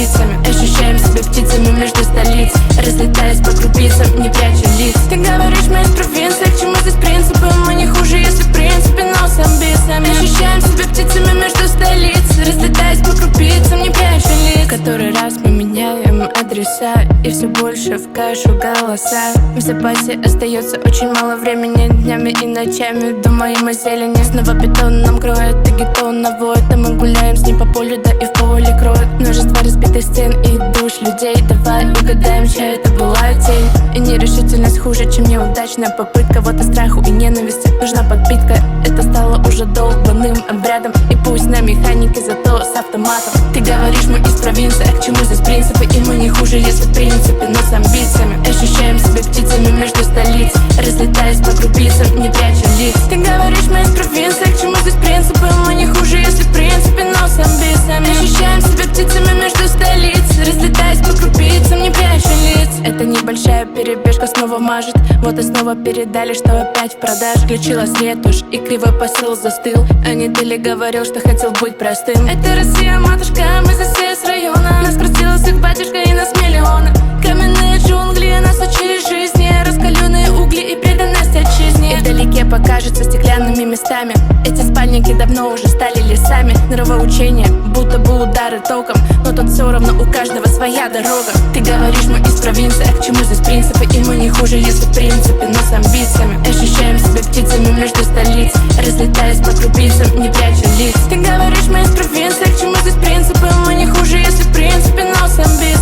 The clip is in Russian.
амбициями. Ощущаем себя птицами между столиц, разлетаясь по крупицам, не пряча лиц. Ты говоришь, мы из провинции, к чему здесь принципы? Мы не хуже, если в принципе, но с амбициями. Ощущаем себя птицами между столиц, разлетаясь по крупицам, не пряча лиц. Который раз мы меняем адреса, и все больше в кашу голоса. В запасе остается очень мало времени, днями и ночами думаем о зелени. Снова бетон нам кроет, и гетон наводит, а мы гуляем с ним по полю, да и в поле кроет множество разбитых стен и душ людей. Давай угадаем, чья это была тень. И нерешительность хуже, чем неудачная попытка. Вот и страху и ненависти нужна подпитка. Это стало уже долбанным обрядом, и пусть на механике, зато с автоматом. Ты говоришь, мы из провинции, а к чему здесь принципы? И мы не хуже, если в принципе, но с амбициями. Ощущаем себя птицами между столиц, разлетаясь по крупицам, не пряча лиц. Ты говоришь, мы из провинции, а к чему здесь принципы? Мы не хуже, если в принципе, но с амбициями. Ощущаем себя птицами между столиц, разлетаясь по крупицам, не пряча лиц. Это небольшая перебежка снова мажет. Вот и снова передали, что опять в продаже. Включила свет уж, и кривой посыл застыл. А не ты ли говорил, что хотел быть простым? Это Россия, матушка, мы здесь все с района. Нас простила судьба тяжко, и нас миллионы. Каменные джунгли нас учили жизни, раскаленные угли и преданность отчизне. И вдалеке покажется стеклянными местами. Эти спальники давно уже стали лесами. Нравоучения, будто бы удары током, но тут все равно у каждого своя дорога. Ты говоришь, мы из провинции, а к чему здесь принципы? И мы не хуже, если в принципе, но с амбициями. Ощущаем себя птицами между столиц, разлетаясь по крупицам, не пряча лиц. Ты говоришь, мы из провинции, а к чему здесь принципы? Мы не хуже, если в принципе, но с амбициями.